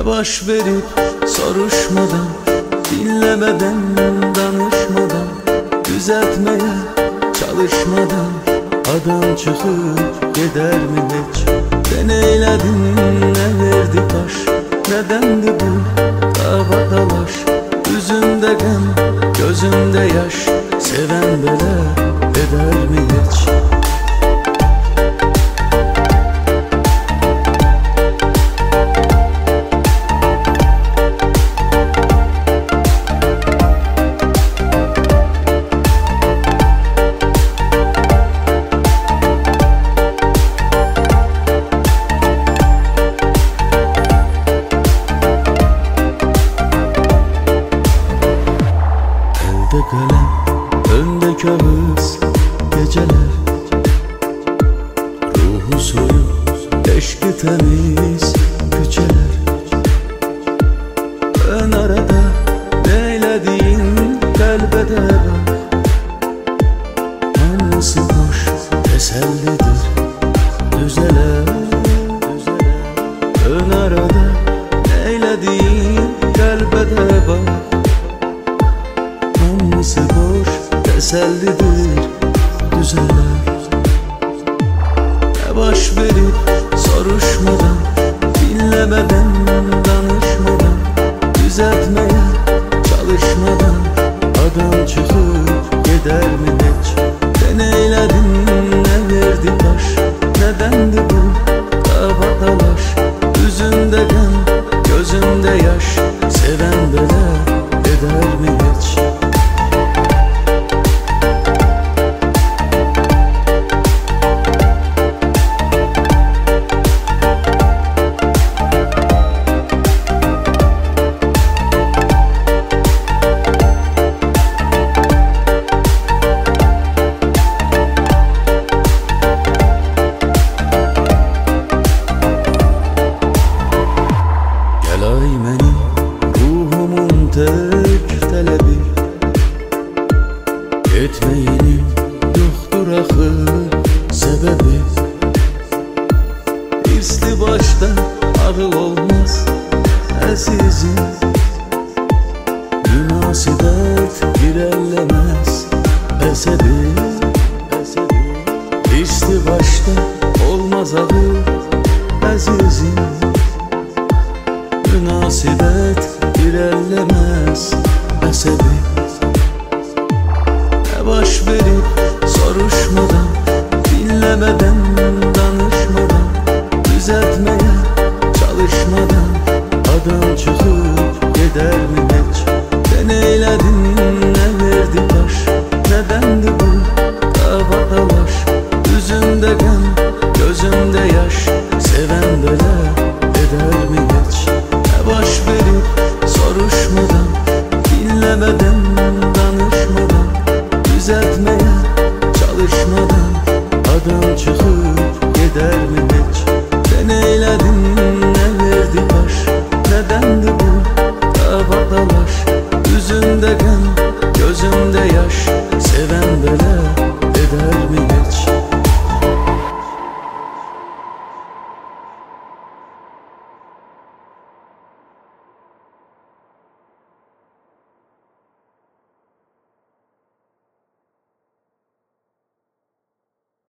Baş verip soruşmadan, dinlemeden, danışmadan, düzeltmeye çalışmadan adam çıkıp gider mi hiç? Ben eyledim, ne verdi taş, nedendi bu dava dalaş? Yüzümde gam, gözümde yaş, seven böyle eder mi hiç? Elde kalem, önde kağıt, geceler ruhu soyup, eşki temiz küçeler. Ön arada neylediğin kalbede bak, anlısı boş tesellidir düzeler. Ön arada neylediğin kalbede bak, anlısı boş tesellidir düzeler. Ne baş verip soruşmadan, dinlemeden, danışmadan, düzeltmeye çalışmadan adam çıkıp gider mi hiç? Ben eyledim, ne verdi taş, nedendi bu dava dalaş? Yüzümde gam, gözümde yaş, seven böyle eder mi hiç? Ruhumun tek talebi, etmeyinin yoktur ahır sebebi. İsti başta ağıl olmaz azizim, münasebet ilerlemez esebi. İsti başta olmaz ağıl azizim, münasebet ilerlemez esebi. Ne baş verip soruşmadan, dinlemeden, danışmadan, düzeltmeye çalışmadan adam çıkıp gider mi hiç? Ben eyledim, ne verdi taş, nedendi bu dava dalaş? Yüzümde gam, gözümde yaş, seven böyle